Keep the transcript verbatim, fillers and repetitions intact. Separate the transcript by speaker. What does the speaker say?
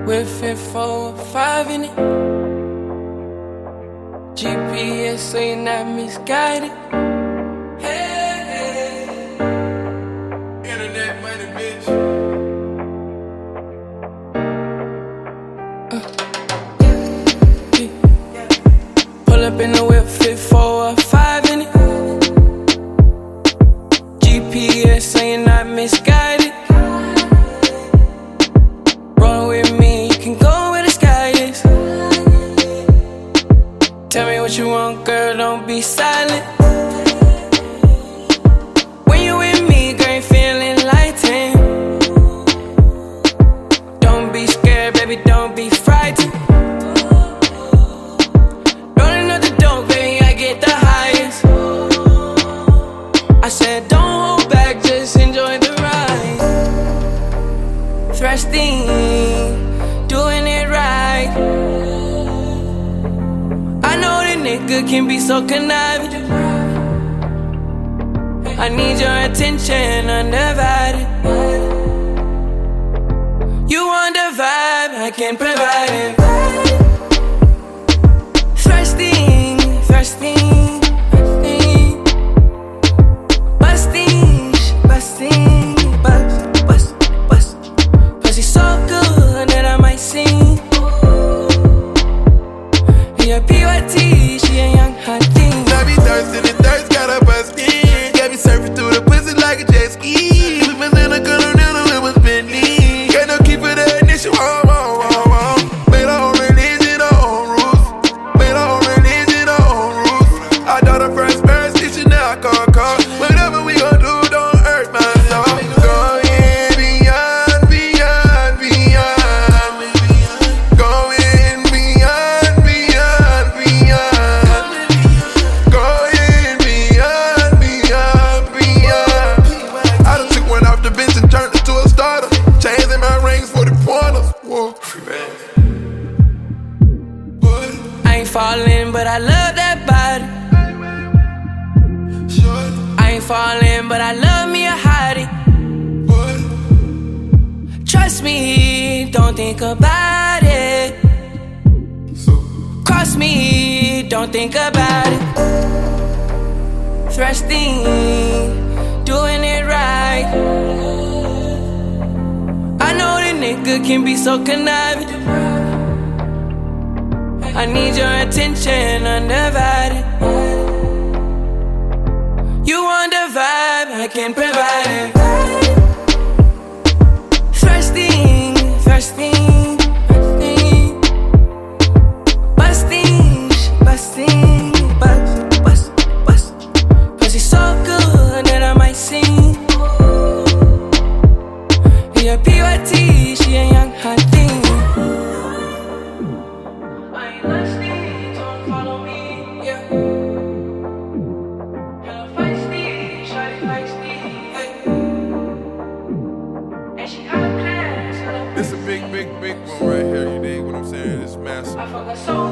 Speaker 1: With it four or five in it. G P S so you're not misguided. Hey, hey. Internet money, bitch. Uh. Yeah. Pull up in the whip, fit four or five in it. G P S so you're not misguided. Run with me, you can go where the sky is. Tell me what you want, girl, don't be silent. When you with me, girl, you feeling lightened. Don't be scared, baby, don't be frightened. Rolling up the dope, baby, I get the highest. I said don't hold back, just enjoy the ride. Thrusting, doing it right. I know the nigga can be so conniving. I need your attention, undivided. You want the vibe, I can provide it. Thrusting, thrusting, busting, busting, bust, bust, bust. Pussy so good that I might sing. Yeah, P Y T, she a young hot thing.
Speaker 2: I be thirsty, the thirst got her bustin'. Got me surfing through the pussy like a jet ski. We been in a continental, it was Bentley. Got no key for the ignition, whoa, whoa, whoa, whoa. Made her own religion, her own rules. Made her own religion, her own rules. I thought her first parents teaching, now I call, call. Whatever we gon' do, don't hurt my soul. Going beyond, beyond, beyond. Going beyond, beyond, beyond. Going beyond, beyond, beyond. I done took one off the bench and turned it to a starter. Chains in my rings for the pointers. Whoa.
Speaker 1: I ain't falling, but I love that body. I ain't falling, but I love me a hottie. Trust me, don't think about it. Cross me, don't think about it. Thrusting, doing it right. I know the nigga can be so conniving. I need your attention, undivided. You want the vibe, I can provide it. Thrusting, thrusting, busting, busting, bust, bust, bust. Pussy so good that I might sing. Yeah, P Y T, she a young hot thing. I ain't listening, don't follow me, yeah. Hella feisty, shawty feisty, hey. And she got a class, hella
Speaker 2: This a big, big, big one right here, you dig what I'm saying? It's massive.
Speaker 1: I fuck her so